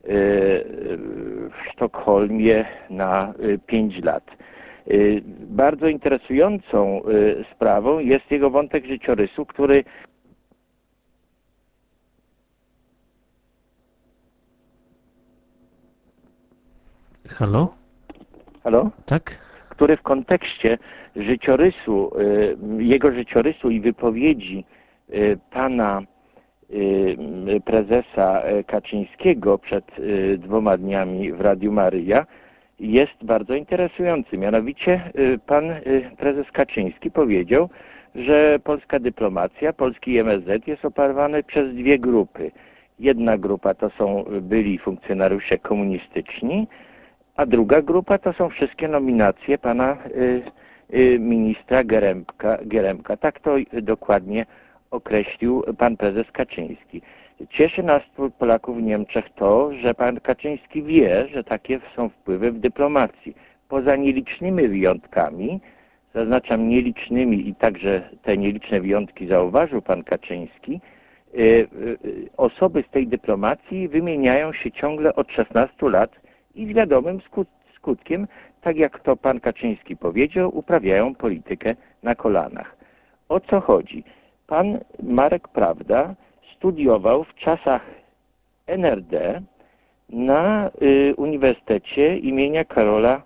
w Sztokholmie na 5 lat. Bardzo interesującą sprawą jest jego wątek życiorysu, który Halo? Halo? Tak? Który w kontekście życiorysu, jego życiorysu i wypowiedzi pana prezesa Kaczyńskiego przed 2 dniami w Radiu Maryja jest bardzo interesujący. Mianowicie pan prezes Kaczyński powiedział, że polska dyplomacja, polski MSZ jest oparowany przez 2 grupy. Jedna grupa to są byli funkcjonariusze komunistyczni, a druga grupa to są wszystkie nominacje pana ministra Geremka. Tak to dokładnie określił pan prezes Kaczyński. Cieszy nas Polaków w Niemczech to, że pan Kaczyński wie, że takie są wpływy w dyplomacji. Poza nielicznymi wyjątkami, zaznaczam nielicznymi i także te nieliczne wyjątki zauważył pan Kaczyński, osoby z tej dyplomacji wymieniają się ciągle od 16 lat i z wiadomym skutkiem, tak jak to pan Kaczyński powiedział, uprawiają politykę na kolanach. O co chodzi? Pan Marek Prawda studiował w czasach NRD na Uniwersytecie imienia Karola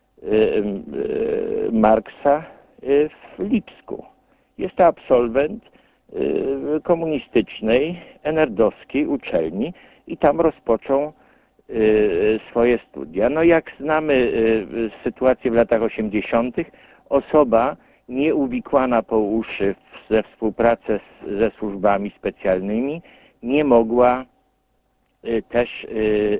Marksa w Lipsku. Jest to absolwent komunistycznej, NRD-owskiej uczelni i tam rozpoczął swoje studia. No jak znamy sytuację w latach 80., osoba nieuwikłana po uszy ze współpracę ze służbami specjalnymi nie mogła też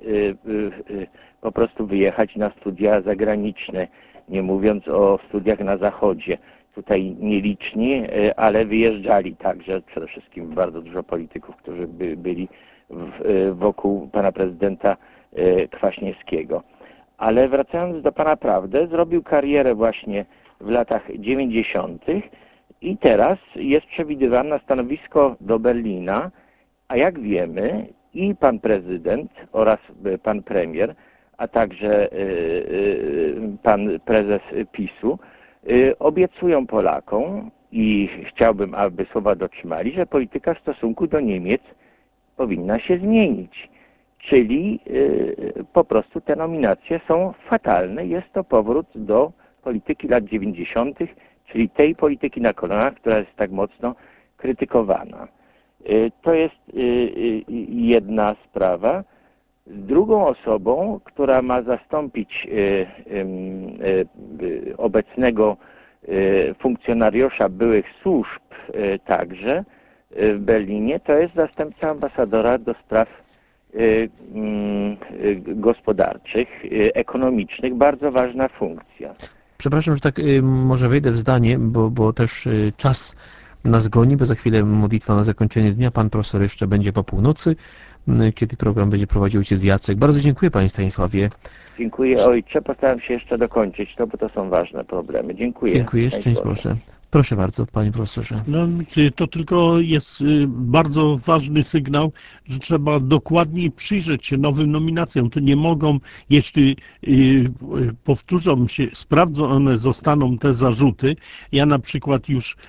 po prostu wyjechać na studia zagraniczne, nie mówiąc o studiach na Zachodzie. Tutaj nieliczni, ale wyjeżdżali także, przede wszystkim bardzo dużo polityków, którzy byli wokół pana prezydenta Kwaśniewskiego. Ale wracając do pana Prawdy, zrobił karierę właśnie w latach 90. i teraz jest przewidywany na stanowisko do Berlina, a jak wiemy i pan prezydent oraz pan premier, a także pan prezes PiS-u obiecują Polakom i chciałbym, aby słowa dotrzymali, że polityka w stosunku do Niemiec powinna się zmienić. Czyli po prostu te nominacje są fatalne. Jest to powrót do polityki lat 90., czyli tej polityki na kolanach, która jest tak mocno krytykowana. To jest jedna sprawa. Drugą osobą, która ma zastąpić obecnego funkcjonariusza byłych służb także w Berlinie, to jest zastępca ambasadora do spraw gospodarczych, ekonomicznych, bardzo ważna funkcja. Przepraszam, że tak może wejdę w zdanie, bo też czas nas goni, bo za chwilę modlitwa na zakończenie dnia. Pan profesor jeszcze będzie po północy, kiedy program będzie prowadził ojciec Jacek. Bardzo dziękuję panie Stanisławie. Dziękuję ojcze. Postaram się jeszcze dokończyć to, bo to są ważne problemy. Dziękuję. Dziękuję. Szczęść Boże. Proszę bardzo, panie profesorze. No, to tylko jest bardzo ważny sygnał, że trzeba dokładniej przyjrzeć się nowym nominacjom. To nie mogą, jeśli powtórzą się, sprawdzone zostaną te zarzuty. Ja na przykład już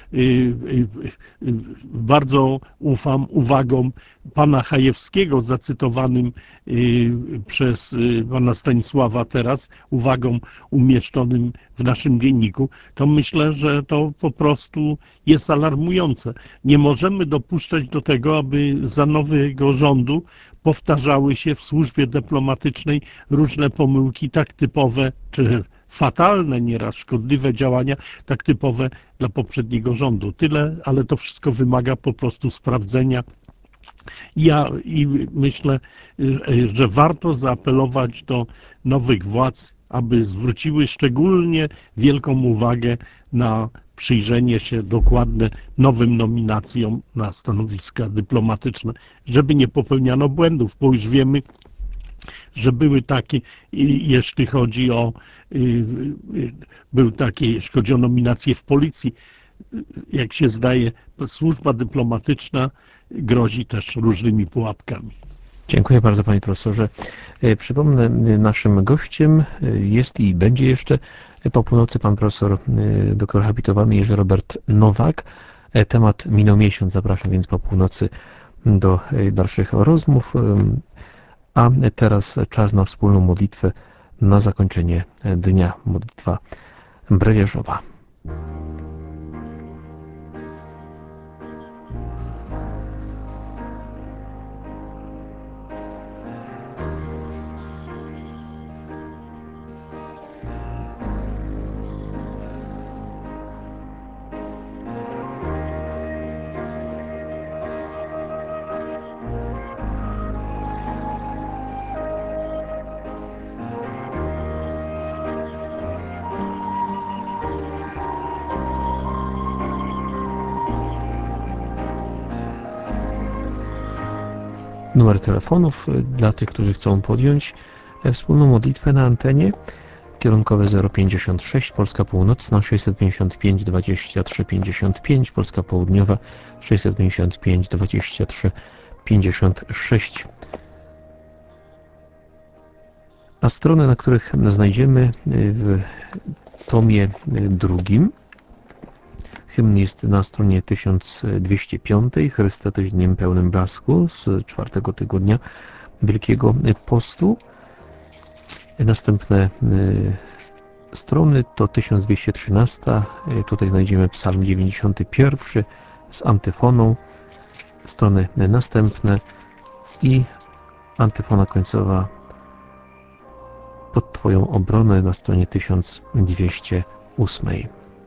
bardzo ufam uwagom pana Chajewskiego, zacytowanym przez pana Stanisława teraz, uwagom umieszczonym w naszym dzienniku, to myślę, że to po prostu jest alarmujące. Nie możemy dopuszczać do tego, aby za nowego rządu powtarzały się w służbie dyplomatycznej różne pomyłki tak typowe, czy fatalne nieraz, szkodliwe działania, tak typowe dla poprzedniego rządu. Tyle, ale to wszystko wymaga po prostu sprawdzenia. I myślę, że warto zaapelować do nowych władz, aby zwróciły szczególnie wielką uwagę na przyjrzenie się dokładne nowym nominacjom na stanowiska dyplomatyczne, żeby nie popełniano błędów, bo już wiemy, że były takie, jeśli chodzi o jeśli chodzi o nominacje w policji. Jak się zdaje, służba dyplomatyczna grozi też różnymi pułapkami. Dziękuję bardzo panie profesorze. Przypomnę, naszym gościem jest i będzie jeszcze po północy pan profesor doktor habilitowany Jerzy Robert Nowak. Temat minął miesiąc, zapraszam więc po północy do dalszych rozmów. A teraz czas na wspólną modlitwę na zakończenie dnia. Modlitwa brewiarzowa. Numer telefonów dla tych, którzy chcą podjąć wspólną modlitwę na antenie. Kierunkowe 056, Polska Północna 655 23 55, Polska Południowa 655 23 56. A strony, na których znajdziemy w tomie drugim, hymn jest na stronie 1205, Chrysta tyś dniem pełnym blasku z 4 tygodnia Wielkiego Postu. Następne strony to 1213, tutaj znajdziemy psalm 91 z antyfoną, strony następne i antyfona końcowa pod Twoją obronę na stronie 1208.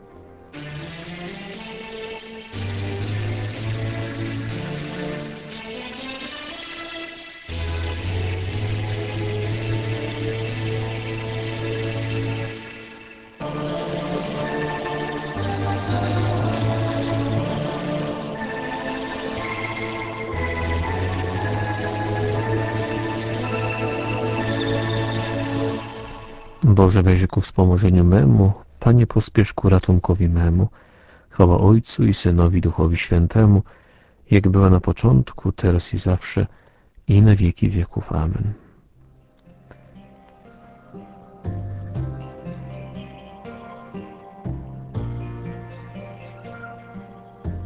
Boże, wejrzyj ku wspomożeniu memu, Panie, pospiesz ku ratunkowi memu. Chwała Ojcu i Synowi, Duchowi Świętemu, jak była na początku, teraz i zawsze, i na wieki wieków. Amen.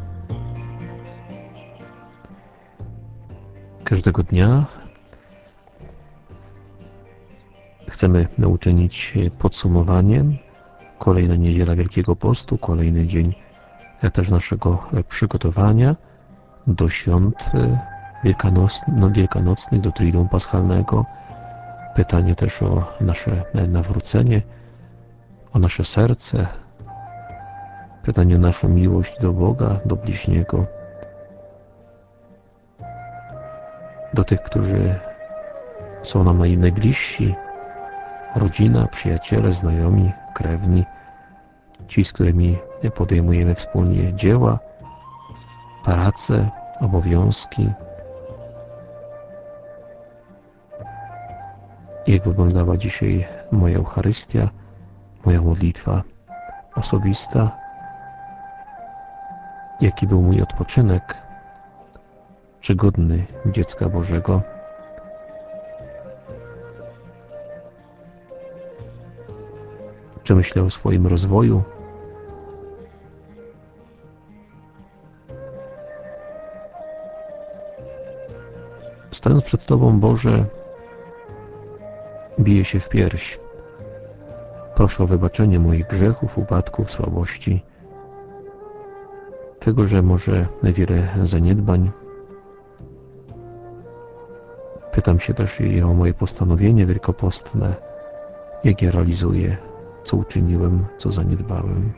Każdego dnia chcemy uczynić podsumowanie. Kolejna niedziela Wielkiego Postu, kolejny dzień też naszego przygotowania do świąt wielkanocnych, do Triduum Paschalnego. Pytanie też o nasze nawrócenie, o nasze serce, pytanie o naszą miłość do Boga, do bliźniego, do tych, którzy są nam najbliżsi, rodzina, przyjaciele, znajomi, krewni, ci, z którymi podejmujemy wspólnie dzieła, pracę, obowiązki. Jak wyglądała dzisiaj moja Eucharystia, moja modlitwa osobista, jaki był mój odpoczynek, czy godny dziecka Bożego. Czy myślę o swoim rozwoju? Stając przed Tobą, Boże, biję się w pierś. Proszę o wybaczenie moich grzechów, upadków, słabości, tego, że może wiele zaniedbań. Pytam się też i o moje postanowienie wielkopostne, jak je realizuję, co uczyniłem, co zaniedbałem.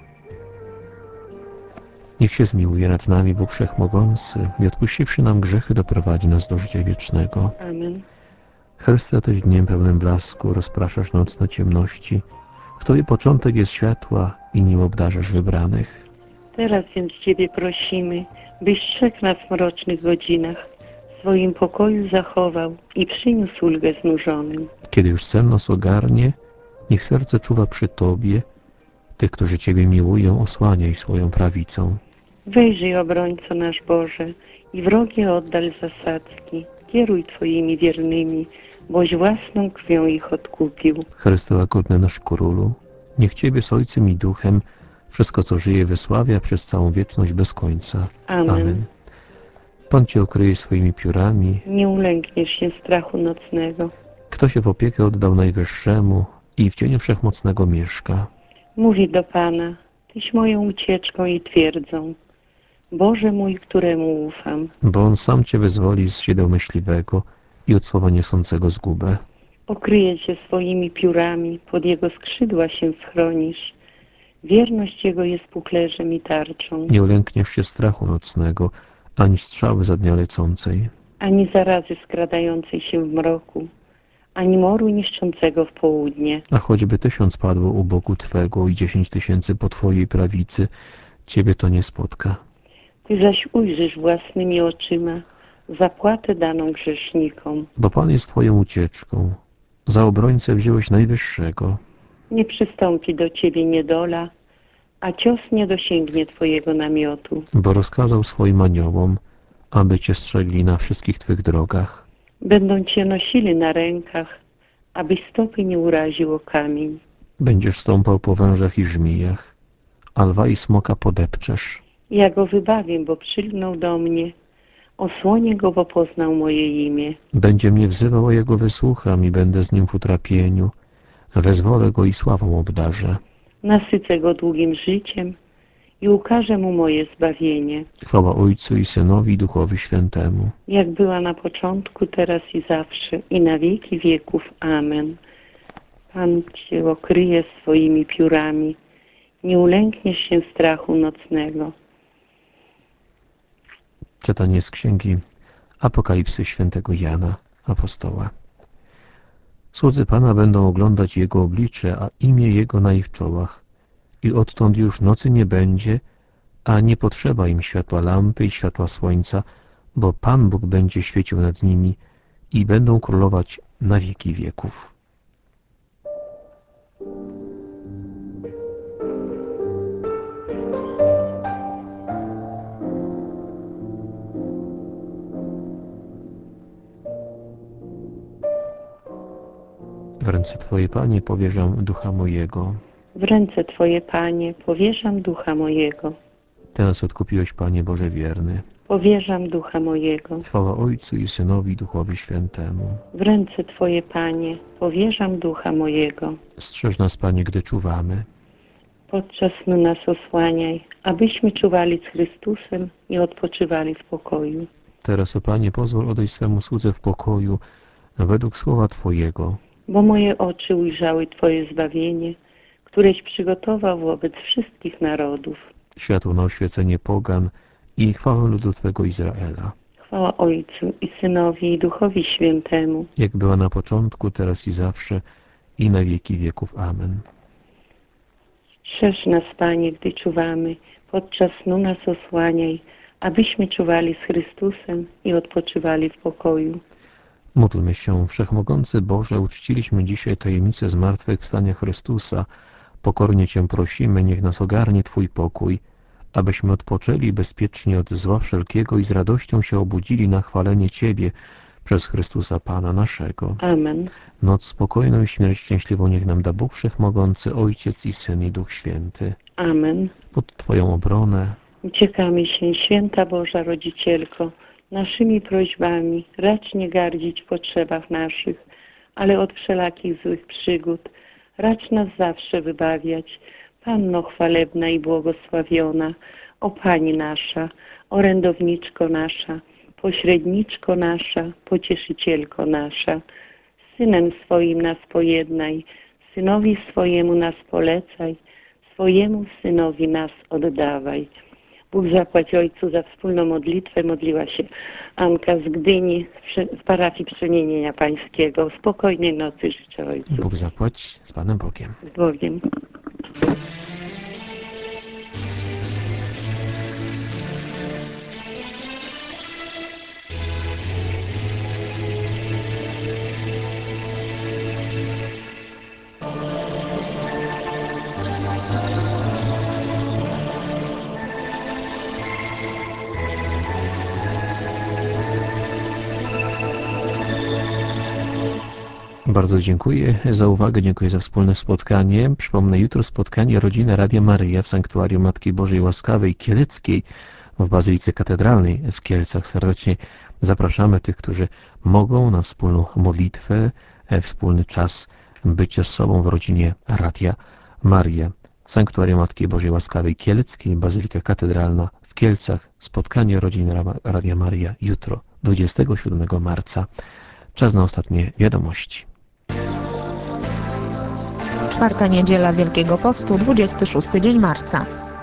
Niech się zmiłuje nad nami Bóg Wszechmogący i odpuściwszy nam grzechy doprowadzi nas do życia wiecznego. Amen. Chryste, Tyś dniem pełnym blasku rozpraszasz nocne ciemności. W Tobie początek jest światła i nim obdarzasz wybranych. Teraz więc Ciebie prosimy, byś strzegł nas w mrocznych godzinach, w swoim pokoju zachował i przyniósł ulgę znużonym. Kiedy już sen nas ogarnie, niech serce czuwa przy Tobie. Tych, którzy Ciebie miłują, osłaniaj swoją prawicą. Wejrzyj, obrońco nasz Boże, i wrogie oddal zasadzki. Kieruj Twoimi wiernymi, boś własną krwią ich odkupił. Chryste łagodny nasz Królu, niech Ciebie z Ojcem i Duchem wszystko, co żyje, wysławia przez całą wieczność bez końca. Amen. Pan Cię okryje swoimi piórami. Nie ulękniesz się strachu nocnego. Kto się w opiekę oddał Najwyższemu i w cieniu Wszechmocnego mieszka. Mówi do Pana, Tyś moją ucieczką i twierdzą. Boże mój, któremu ufam. Bo On sam Cię wyzwoli z siodeł myśliwego i od słowa niosącego zgubę. Okryje Cię swoimi piórami, pod Jego skrzydła się schronisz. Wierność Jego jest puklerzem i tarczą. Nie ulękniesz się strachu nocnego, ani strzały za dnia lecącej, Ani zarazy skradającej się w mroku, ani moru niszczącego w południe. a choćby 1000 padło u boku Twego i 10 000 po Twojej prawicy, Ciebie to nie spotka. Ty zaś ujrzysz własnymi oczyma zapłatę daną grzesznikom. Bo Pan jest Twoją ucieczką. Za obrońcę wziąłeś Najwyższego. Nie przystąpi do Ciebie niedola, a cios nie dosięgnie Twojego namiotu. Bo rozkazał swoim aniołom, aby Cię strzegli na wszystkich Twych drogach. Będą Cię nosili na rękach, abyś stopy nie uraził o kamień. Będziesz stąpał po wężach i żmijach, a lwa i smoka podepczesz. Ja go wybawię, bo przylgnął do mnie. Osłonię go, bo poznał moje imię. Będzie mnie wzywał, a ja go wysłucham i będę z nim w utrapieniu. Wezwolę go i sławą obdarzę. Nasycę go długim życiem i ukażę mu moje zbawienie. Chwała Ojcu i Synowi i Duchowi Świętemu. Jak była na początku, teraz i zawsze, i na wieki wieków. Amen. Pan Cię okryje swoimi piórami. Nie ulękniesz się strachu nocnego. Czytanie z Księgi Apokalipsy świętego Jana, apostoła. Słudzy Pana będą oglądać Jego oblicze, a imię Jego na ich czołach. I odtąd już nocy nie będzie, a nie potrzeba im światła lampy i światła słońca, bo Pan Bóg będzie świecił nad nimi i będą królować na wieki wieków. W ręce Twoje, Panie, powierzam ducha mojego. W ręce Twoje, Panie, powierzam ducha mojego. Ty nas odkupiłeś, Panie Boże wierny. Powierzam ducha mojego. Chwała Ojcu i Synowi i Duchowi Świętemu. W ręce Twoje, Panie, powierzam ducha mojego. Strzeż nas, Panie, gdy czuwamy. Podczas snu nas osłaniaj, abyśmy czuwali z Chrystusem i odpoczywali w pokoju. Teraz, o Panie, pozwól odejść swemu słudze w pokoju, według słowa Twojego. Bo moje oczy ujrzały Twoje zbawienie, któreś przygotował wobec wszystkich narodów. Światło na oświecenie pogan i chwałę ludu Twego Izraela. Chwała Ojcu i Synowi i Duchowi Świętemu. Jak była na początku, teraz i zawsze, i na wieki wieków. Amen. Strzeż nas, Panie, gdy czuwamy, podczas snu nas osłaniaj, abyśmy czuwali z Chrystusem i odpoczywali w pokoju. Módlmy się, Wszechmogący Boże, uczciliśmy dzisiaj tajemnicę zmartwychwstania Chrystusa. Pokornie Cię prosimy, niech nas ogarnie Twój pokój, abyśmy odpoczęli bezpiecznie od zła wszelkiego i z radością się obudzili na chwalenie Ciebie przez Chrystusa Pana naszego. Amen. Noc spokojną i śmierć szczęśliwą niech nam da Bóg Wszechmogący, Ojciec i Syn i Duch Święty. Amen. Pod Twoją obronę Uciekamy się, Święta Boża Rodzicielko, naszymi prośbami, racz nie gardzić w potrzebach naszych, ale od wszelakich złych przygód, racz nas zawsze wybawiać. Panno chwalebna i błogosławiona, o Pani nasza, orędowniczko nasza, pośredniczko nasza, pocieszycielko nasza, Synem swoim nas pojednaj, Synowi swojemu nas polecaj, swojemu Synowi nas oddawaj. Bóg zapłać Ojcu za wspólną modlitwę. Modliła się Anka z Gdyni w parafii Przemienienia Pańskiego. Spokojnej nocy życzę Ojcu. Bóg zapłać z Panem Bogiem. Z Bogiem. Bardzo dziękuję za uwagę, dziękuję za wspólne spotkanie. Przypomnę, jutro spotkanie Rodziny Radia Maryja w Sanktuarium Matki Bożej Łaskawej Kieleckiej w Bazylice Katedralnej w Kielcach. Serdecznie zapraszamy tych, którzy mogą na wspólną modlitwę, wspólny czas bycia z sobą w rodzinie Radia Maryja. Sanktuarium Matki Bożej Łaskawej Kieleckiej, Bazylika Katedralna w Kielcach. Spotkanie Rodziny Radia Maryja jutro, 27 marca. Czas na ostatnie wiadomości. Czwarta niedziela Wielkiego Postu, 26 dzień marca.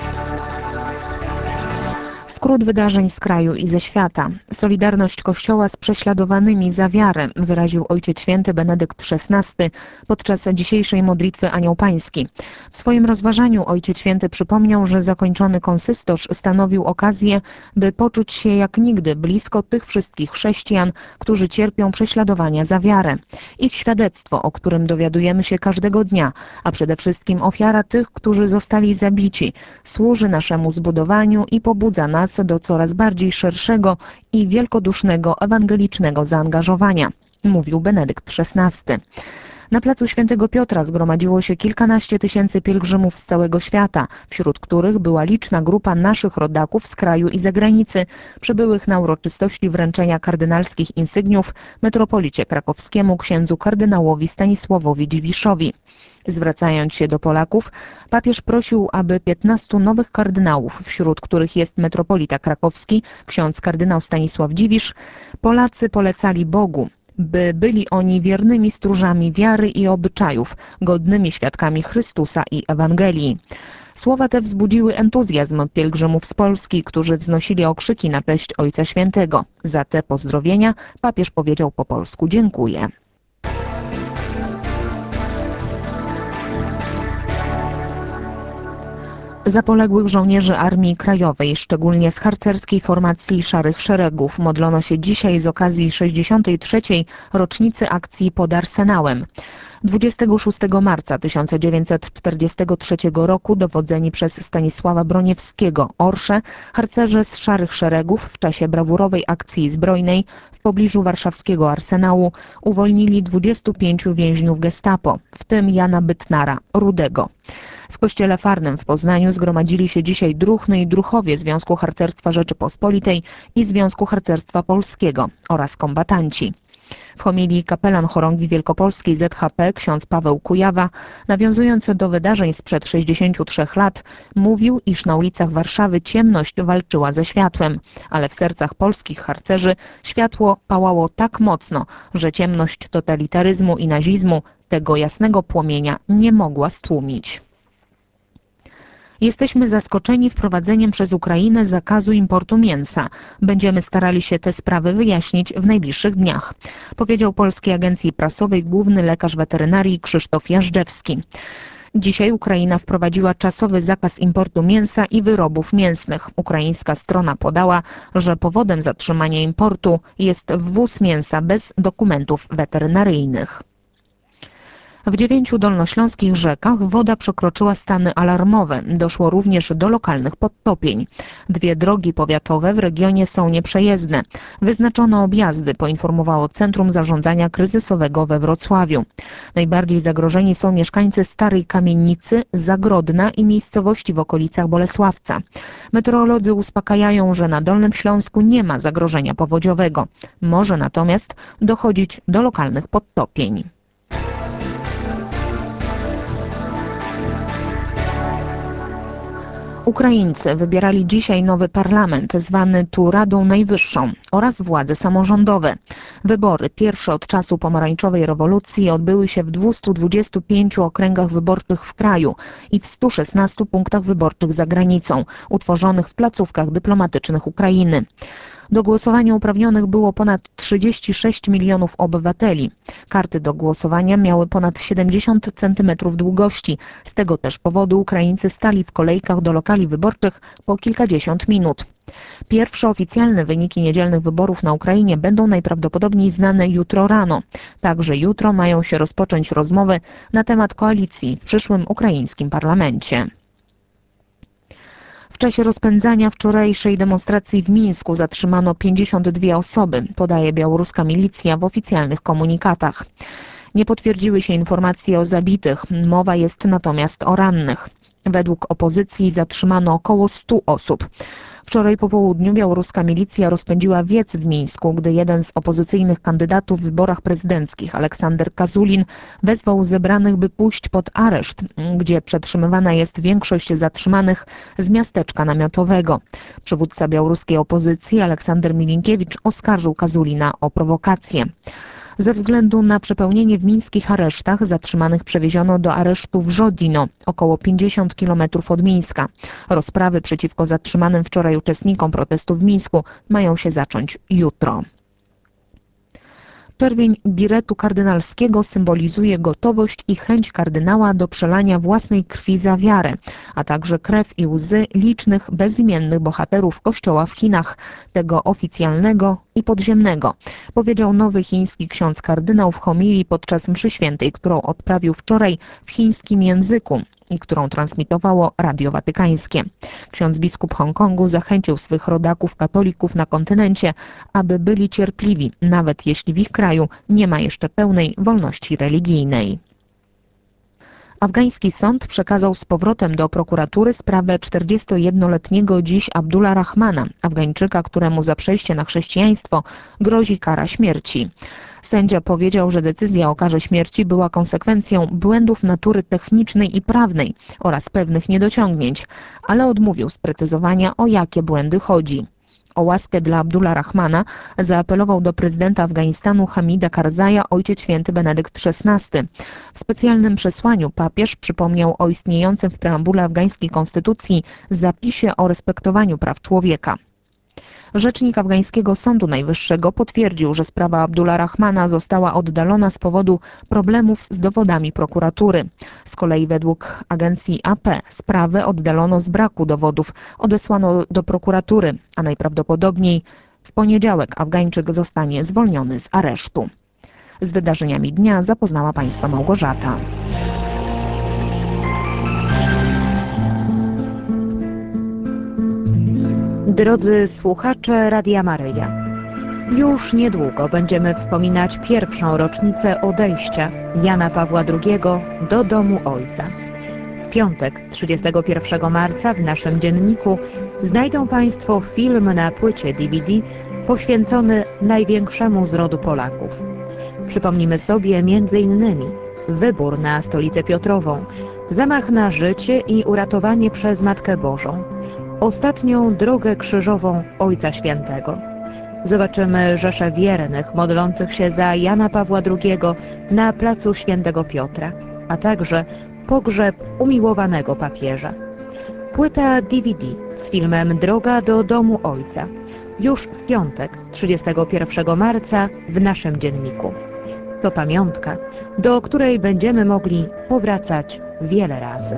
Skrót wydarzeń z kraju i ze świata. Solidarność Kościoła z prześladowanymi za wiarę wyraził Ojciec Święty Benedykt XVI podczas dzisiejszej modlitwy Anioł Pański. W swoim rozważaniu Ojciec Święty przypomniał, że zakończony konsystorz stanowił okazję, by poczuć się jak nigdy blisko tych wszystkich chrześcijan, którzy cierpią prześladowania za wiarę. Ich świadectwo, o którym dowiadujemy się każdego dnia, a przede wszystkim ofiara tych, którzy zostali zabici, służy naszemu zbudowaniu i pobudza nas do coraz bardziej szerszego i wielkodusznego ewangelicznego zaangażowania, mówił Benedykt XVI. Na placu Świętego Piotra zgromadziło się kilkanaście tysięcy pielgrzymów z całego świata, wśród których była liczna grupa naszych rodaków z kraju i zagranicy, przybyłych na uroczystości wręczenia kardynalskich insygniów metropolicie krakowskiemu księdzu kardynałowi Stanisławowi Dziwiszowi. Zwracając się do Polaków, papież prosił, aby 15 nowych kardynałów, wśród których jest metropolita krakowski, ksiądz kardynał Stanisław Dziwisz, Polacy polecali Bogu, by byli oni wiernymi stróżami wiary i obyczajów, godnymi świadkami Chrystusa i Ewangelii. Słowa te wzbudziły entuzjazm pielgrzymów z Polski, którzy wznosili okrzyki na cześć Ojca Świętego. Za te pozdrowienia papież powiedział po polsku: dziękuję. Za poległych żołnierzy Armii Krajowej, szczególnie z harcerskiej formacji Szarych Szeregów, modlono się dzisiaj z okazji 63. rocznicy akcji pod Arsenałem. 26 marca 1943 roku dowodzeni przez Stanisława Broniewskiego Orsze, harcerze z Szarych Szeregów w czasie brawurowej akcji zbrojnej w pobliżu warszawskiego Arsenału uwolnili 25 więźniów gestapo, w tym Jana Bytnara, Rudego. W kościele Farnym w Poznaniu zgromadzili się dzisiaj druhny i druhowie Związku Harcerstwa Rzeczypospolitej i Związku Harcerstwa Polskiego oraz kombatanci. W homilii kapelan chorągwi wielkopolskiej ZHP ksiądz Paweł Kujawa, nawiązując do wydarzeń sprzed 63 lat, mówił, iż na ulicach Warszawy ciemność walczyła ze światłem, ale w sercach polskich harcerzy światło pałało tak mocno, że ciemność totalitaryzmu i nazizmu tego jasnego płomienia nie mogła stłumić. Jesteśmy zaskoczeni wprowadzeniem przez Ukrainę zakazu importu mięsa. Będziemy starali się te sprawy wyjaśnić w najbliższych dniach, powiedział Polskiej Agencji Prasowej główny lekarz weterynarii Krzysztof Jażdżewski. Dzisiaj Ukraina wprowadziła czasowy zakaz importu mięsa i wyrobów mięsnych. Ukraińska strona podała, że powodem zatrzymania importu jest wwóz mięsa bez dokumentów weterynaryjnych. W 9 dolnośląskich rzekach woda przekroczyła stany alarmowe. Doszło również do lokalnych podtopień. 2 drogi powiatowe w regionie są nieprzejezdne. Wyznaczono objazdy, poinformowało Centrum Zarządzania Kryzysowego we Wrocławiu. Najbardziej zagrożeni są mieszkańcy Starej Kamienicy, Zagrodna i miejscowości w okolicach Bolesławca. Meteorolodzy uspokajają, że na Dolnym Śląsku nie ma zagrożenia powodziowego. Może natomiast dochodzić do lokalnych podtopień. Ukraińcy wybierali dzisiaj nowy parlament, zwany tu Radą Najwyższą, oraz władze samorządowe. Wybory, pierwsze od czasu pomarańczowej rewolucji, odbyły się w 225 okręgach wyborczych w kraju i w 116 punktach wyborczych za granicą, utworzonych w placówkach dyplomatycznych Ukrainy. Do głosowania uprawnionych było ponad 36 milionów obywateli. Karty do głosowania miały ponad 70 cm długości. Z tego też powodu Ukraińcy stali w kolejkach do lokali wyborczych po kilkadziesiąt minut. Pierwsze oficjalne wyniki niedzielnych wyborów na Ukrainie będą najprawdopodobniej znane jutro rano. Także jutro mają się rozpocząć rozmowy na temat koalicji w przyszłym ukraińskim parlamencie. W czasie rozpędzania wczorajszej demonstracji w Mińsku zatrzymano 52 osoby, podaje białoruska milicja w oficjalnych komunikatach. Nie potwierdziły się informacje o zabitych, mowa jest natomiast o rannych. Według opozycji zatrzymano około 100 osób. Wczoraj po południu białoruska milicja rozpędziła wiec w Mińsku, gdy jeden z opozycyjnych kandydatów w wyborach prezydenckich, Aleksander Kazulin, wezwał zebranych, by pójść pod areszt, gdzie przetrzymywana jest większość zatrzymanych z miasteczka namiotowego. Przywódca białoruskiej opozycji Aleksander Milinkiewicz oskarżył Kazulina o prowokację. Ze względu na przepełnienie w mińskich aresztach zatrzymanych przewieziono do aresztu w Żodino, około 50 km od Mińska. Rozprawy przeciwko zatrzymanym wczoraj uczestnikom protestu w Mińsku mają się zacząć jutro. Czerwień biretu kardynalskiego symbolizuje gotowość i chęć kardynała do przelania własnej krwi za wiarę, a także krew i łzy licznych bezimiennych bohaterów Kościoła w Chinach, tego oficjalnego i podziemnego, powiedział nowy chiński ksiądz kardynał w homilii podczas mszy świętej, którą odprawił wczoraj w chińskim języku i którą transmitowało Radio Watykańskie. Ksiądz biskup Hongkongu zachęcił swych rodaków katolików na kontynencie, aby byli cierpliwi, nawet jeśli w ich kraju nie ma jeszcze pełnej wolności religijnej. Afgański sąd przekazał z powrotem do prokuratury sprawę 41-letniego dziś Abdullah Rahmana, Afgańczyka, któremu za przejście na chrześcijaństwo grozi kara śmierci. Sędzia powiedział, że decyzja o karze śmierci była konsekwencją błędów natury technicznej i prawnej oraz pewnych niedociągnięć, ale odmówił sprecyzowania, o jakie błędy chodzi. O łaskę dla Abdullah Rahmana zaapelował do prezydenta Afganistanu Hamida Karzaja ojciec święty Benedykt XVI. W specjalnym przesłaniu papież przypomniał o istniejącym w preambule afgańskiej konstytucji zapisie o respektowaniu praw człowieka. Rzecznik afgańskiego Sądu Najwyższego potwierdził, że sprawa Abdullah Rahmana została oddalona z powodu problemów z dowodami prokuratury. Z kolei według agencji AP sprawę oddalono z braku dowodów, odesłano do prokuratury, a najprawdopodobniej w poniedziałek Afgańczyk zostanie zwolniony z aresztu. Z wydarzeniami dnia zapoznała Państwa Małgorzata. Drodzy słuchacze Radia Maryja, już niedługo będziemy wspominać pierwszą rocznicę odejścia Jana Pawła II do domu Ojca. piątek, 31 marca w naszym dzienniku znajdą Państwo film na płycie DVD poświęcony największemu z rodu Polaków. Przypomnimy sobie m.in. wybór na Stolicę Piotrową, zamach na życie i uratowanie przez Matkę Bożą, ostatnią drogę krzyżową Ojca Świętego. Zobaczymy rzesze wiernych modlących się za Jana Pawła II na placu Świętego Piotra, a także pogrzeb umiłowanego papieża. Płyta DVD z filmem Droga do domu Ojca już w piątek, 31 marca w naszym dzienniku. To pamiątka, do której będziemy mogli powracać wiele razy.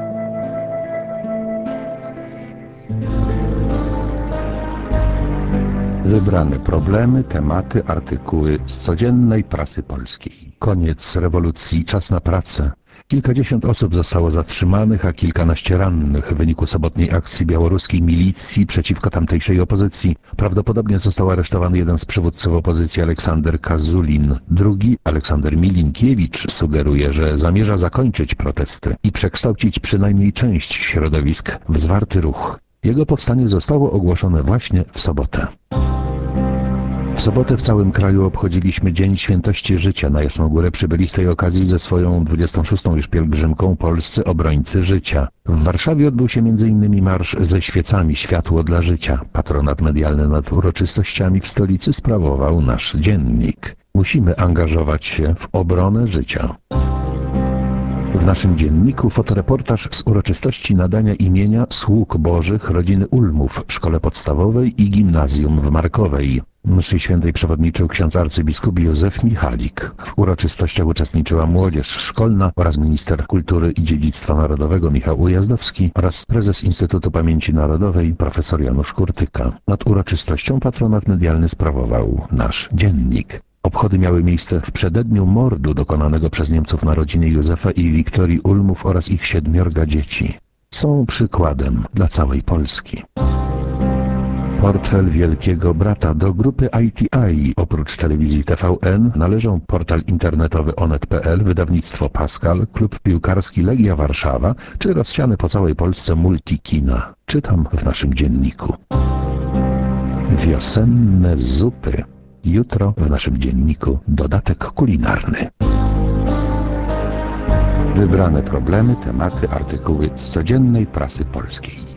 Wybrane problemy, tematy, artykuły z codziennej prasy polskiej. Koniec rewolucji, czas na pracę. Kilkadziesiąt osób zostało zatrzymanych, a kilkanaście rannych w wyniku sobotniej akcji białoruskiej milicji przeciwko tamtejszej opozycji. Prawdopodobnie został aresztowany jeden z przywódców opozycji, Aleksander Kazulin. Drugi, Aleksander Milinkiewicz, sugeruje, że zamierza zakończyć protesty i przekształcić przynajmniej część środowisk w zwarty ruch. Jego powstanie zostało ogłoszone właśnie w sobotę. W sobotę w całym kraju obchodziliśmy Dzień Świętości Życia. Na Jasną Górę przybyli z tej okazji ze swoją 26. już pielgrzymką polscy obrońcy życia. W Warszawie odbył się m.in. marsz ze świecami Światło dla życia. Patronat medialny nad uroczystościami w stolicy sprawował nasz dziennik. Musimy angażować się w obronę życia. W naszym dzienniku fotoreportaż z uroczystości nadania imienia sług bożych rodziny Ulmów w szkole podstawowej i gimnazjum w Markowej. Mszy świętej przewodniczył ksiądz arcybiskup Józef Michalik. W uroczystościach uczestniczyła młodzież szkolna oraz minister kultury i dziedzictwa narodowego Michał Ujazdowski oraz prezes Instytutu Pamięci Narodowej profesor Janusz Kurtyka. Nad uroczystością patronat medialny sprawował nasz dziennik. Obchody miały miejsce w przededniu mordu dokonanego przez Niemców na rodzinie Józefa i Wiktorii Ulmów oraz ich 7 dzieci. Są przykładem dla całej Polski. Portfel Wielkiego Brata. Do grupy ITI oprócz telewizji TVN należą portal internetowy onet.pl, wydawnictwo Pascal, klub piłkarski Legia Warszawa czy rozsiane po całej Polsce multikina. Czytam w naszym dzienniku. Wiosenne zupy. Jutro w naszym dzienniku dodatek kulinarny. Wybrane problemy, tematy, artykuły z codziennej prasy polskiej.